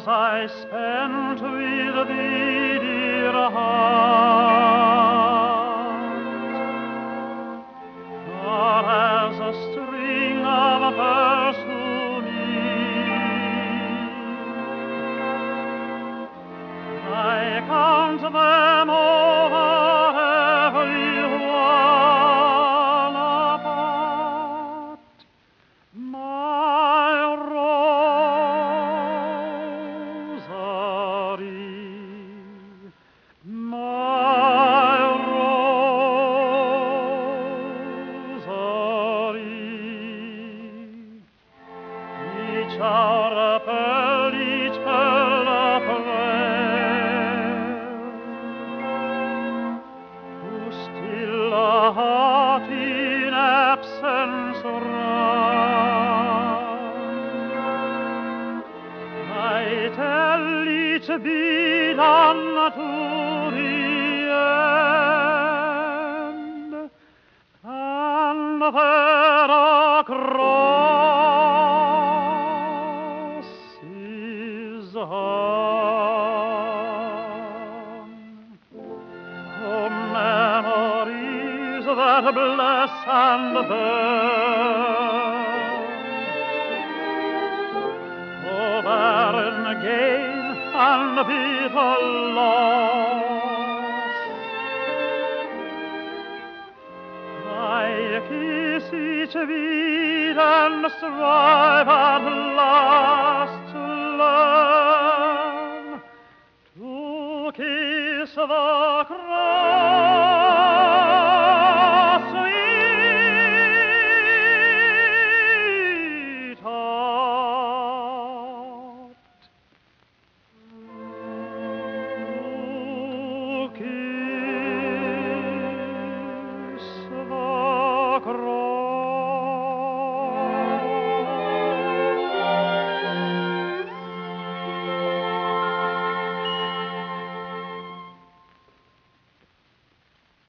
I spent with thee, dear heart, are as a string of pearls to me. I count them over every one apart, my rosary, my rosary. Each hour a pearl, each pearl a prayer, to still a heart in absence run. I tell each bead unto the end, and there a cross is hung. Oh, memories that bless and burn, oh, barren gain and bitter loss, I kiss each bead and strive at last to learn to kiss the cross.